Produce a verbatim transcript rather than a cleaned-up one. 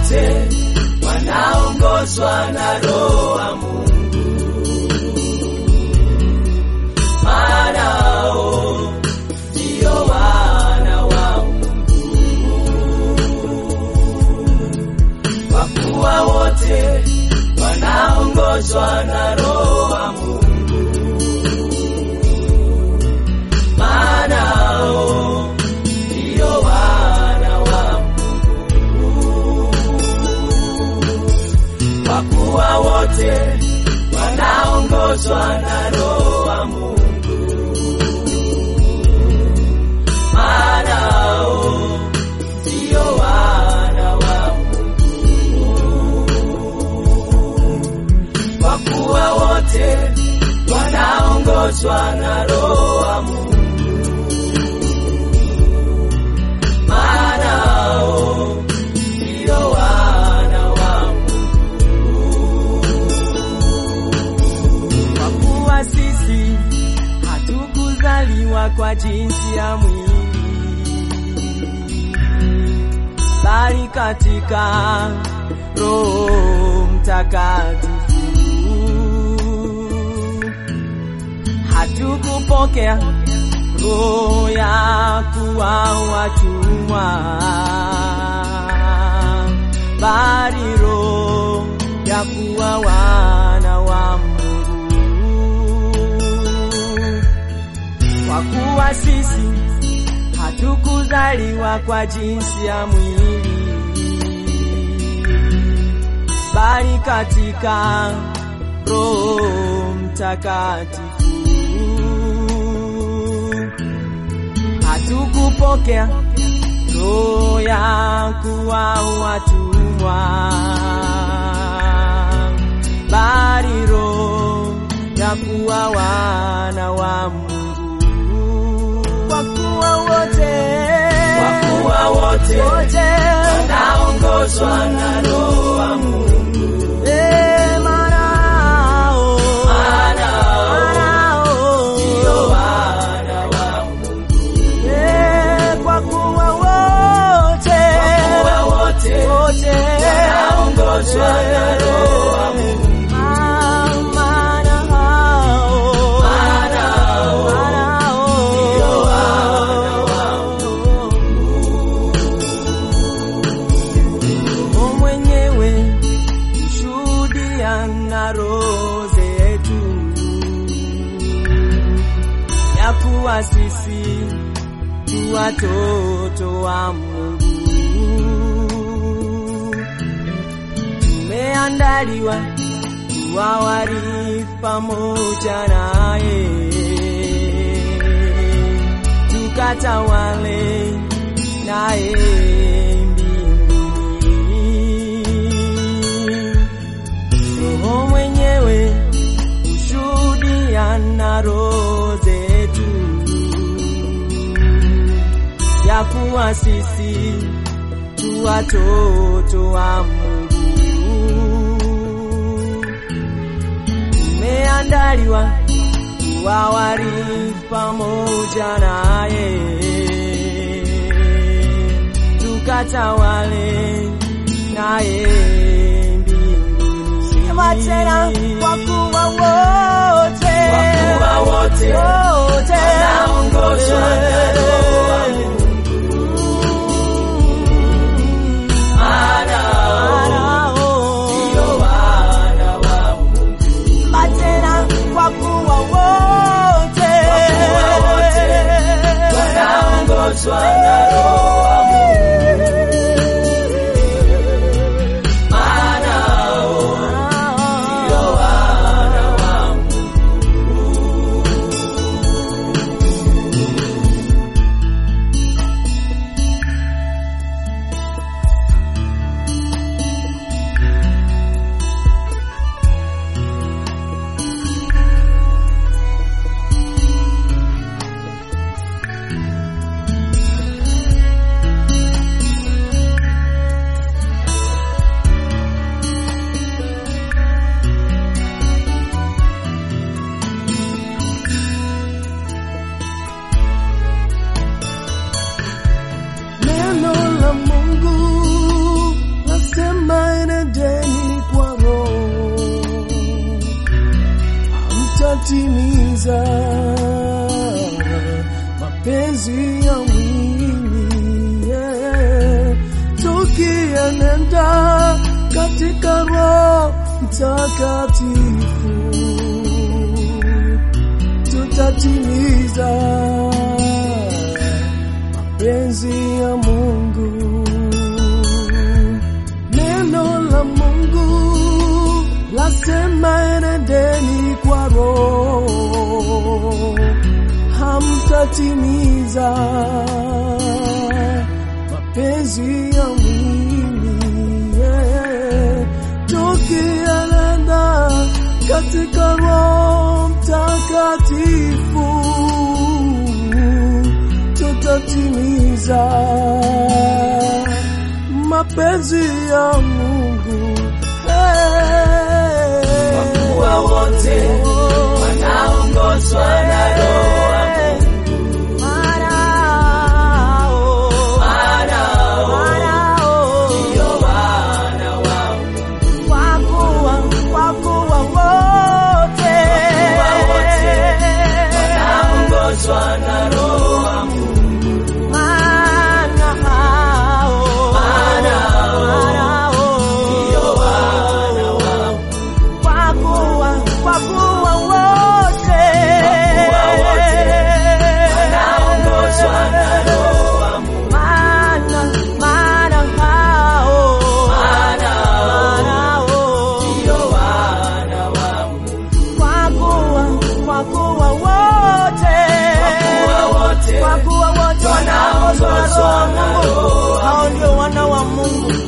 wote wanaongozwa na Roho wa Mungu, maana hao ndio wana wa Mungu. Kwa kuwa wote wanaongozwa na Roho wa Mungu, maana hao ndio wana wa Mungu. Kwa kuwa wote wanaongozwa na Roho wa Mungu, maana hao ndio wana wa Mungu. Kwa kuwa wote wanaongozwa na Roho wa Mungu, maana hao ndio wana wa Mungu. Kwa kuwa sisi hatukuzaliwa kwa jinsi ya mwili, bali katika Roho Mtakatifu. Hatukupokea roho ya kuwa watumwa, bali roho ya kuwa wana wa Mungu. Kwa kuwa sisi hatukuzaliwa kwa jinsi ya mwili, bali katika Roho Mtakatifu. Hatukupokea roho ya kuwa watumwa, bali roho ya kuwa wana wa Mungu. Kwa kuwa wote, kwa kuwa wote, wote wanaongozwa na Roho wa Mungu, eh, maana hao, maana hao ndio wana wa Mungu. Eh, kwa kuwa wote, kwa kuwa wote, wote wanaongozwa na Roho wa Mungu, maana hao, maana hao ndio wana wa Mungu. Mungu mwenyewe hushuhudia na roho zetu ya kuwa sisi tu watoto wa Mungu. Tumeandaliwa kuwa warithi pamoja naye, tukatawale naye mbinguni. Roho mwenyewe hushuhudia na roho zetu ya kuwa sisi tu watoto wa Mungu. Tumeandaliwa kuwa warithi pamoja naye, tukatawale naye mbinguni. Sema tena, kwa kuwa wote, kwa kuwa wote, wote wanaongozwa na Roho wa Mungu, maana hao ndio wana wa Mungu. Tena, kwa kuwa wote, kwa kuwa wote wanaongozwa na Roho wa Mungu, maana hao ndio wana wa Mungu. tutatimiza mapenzi ya mwili, yeah. Tukienenda katika Roho Mtakatifu tutatimiza mapenzi ya Mungu. Neno la Mungu lasema enendeni kwa Roho, hamtatimiza mapenzi ya mwili, yeah. Tukienenda katika Roho Mtakatifu tutatimiza mapenzi ya Mungu, hey. Kwa kuwa wote wanaongozwa na Roho wa Mungu, Wanao, wanao wanao, ndio wana wa Mungu. kwa kuwa, kwa kuwa wote Wanaongozwa na Roho wa Mungu, Maana hao, wanao wanao, ndio wana wa Mungu. kwa kuwa, kwa kuwa wote Wanaongozwa na Roho wa Mungu, Maana, maana hao, wanao wanao, ndio wana wa Mungu. kwa kuwa, kwa kuwa wote, Kuwa wote kwa kuwa wote wanaongozwa na Roho wa wanaongozwa na Roho Mungu, wa hao ndio wana wa Mungu.